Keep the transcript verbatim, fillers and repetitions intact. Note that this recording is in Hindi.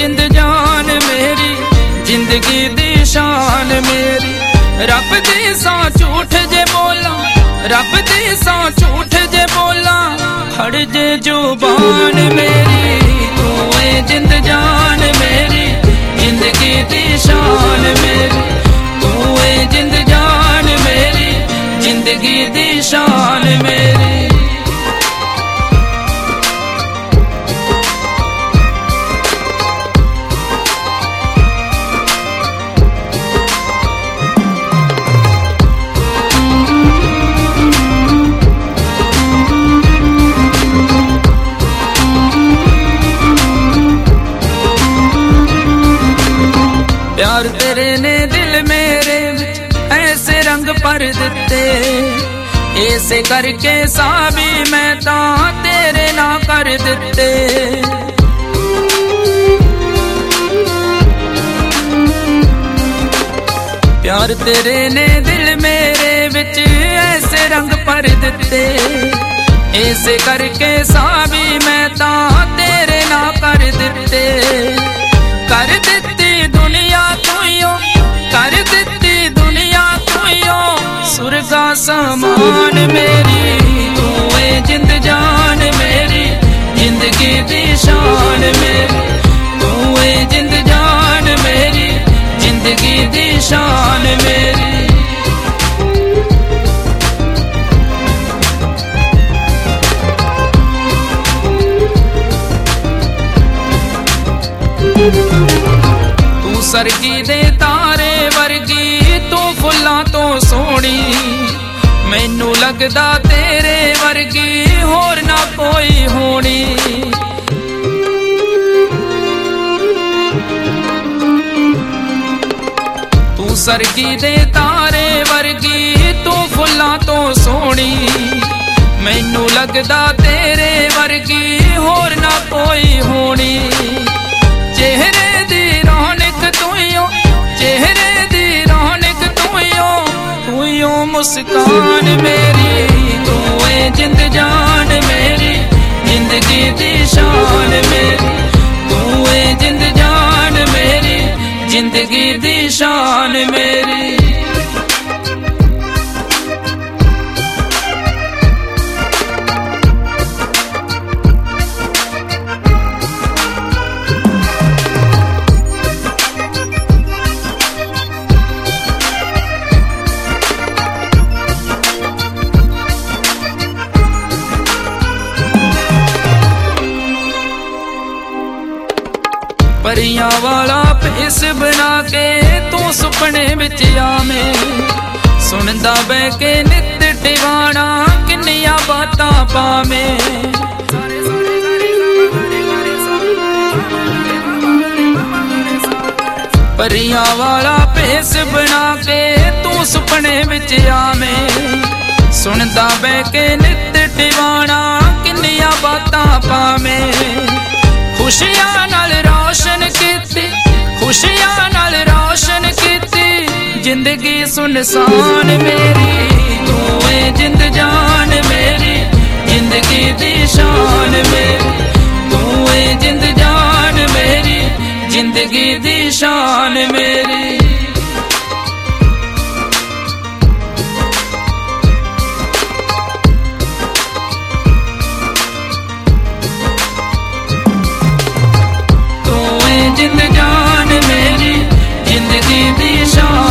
जिंद जान मेरी, जिंदगी दी शान मेरी। रब दी सौ झूठ जे बोला, रब दी सौ झूठ जे बोला, खड़ जे जुबान मेरी। तू है जिंद जान मेरी, जिंदगी दी शान मेरी। तू है जिंद जान मेरी, जिंदगी दी शान मेरी। प्यार तेरे ने दिल मेरे ऐसे रंग भर दिते, ऐसे करके साबी मैं ता तेरे ना कर दिते। प्यार तेरे ने दिल मेरे विच ऐसे रंग भर दिते, ऐसे करके साबी मैं ता तेरे ना कर दिते। कर दिती दुनिया तुइयो, कर दिती दुनिया तुइयो, सुरगा समान मेरी। तू है जिंद जान मेरी, जिंदगी दी शान मेरी। तू है जिंद जान मेरी, जिंदगी दी शान मेरी। तू सरगी दे तारे वर्गी, तू फुल्लां तो सोहनी, मैनू लगदा तेरे वर्गी होर ना कोई होनी। तू सरगी दे तारे वर्गी, तू फुल्लां तो सोहनी, मैनू लगदा तेरे वर्गी होर ना कोई होनी। चेहरे दी रौनक तुइयो, चेहरे दी रौनक तुइयो, तुइयो मुस्कान मेरी। तू है जिंद जान मेरी, जिंदगी दी शान मेरी। तू है जिंद जान मेरी, जिंदगी दी शान मेरी। परियां वाला भेस बना के तू सुपने विच आवें, सुनदा बह के नित टिवाणा किन्नियां बातां पावें। परियां वाला भेस बना के तू सुपने विच आवें, सुनदा बह के नित टिवाणा किन्नियां बातां पावें। खुशियां नाल रोशन कीती, खुशियां नाल रोशन कीती, जिंदगी सुनसान मेरी। तू है जिंद जान मेरी, जिंदगी दी शान मेरी। तू है जिंद जान मेरी, जिंदगी दी शान मेरी। जिंद जान मेरी, जिंदगी दी शान।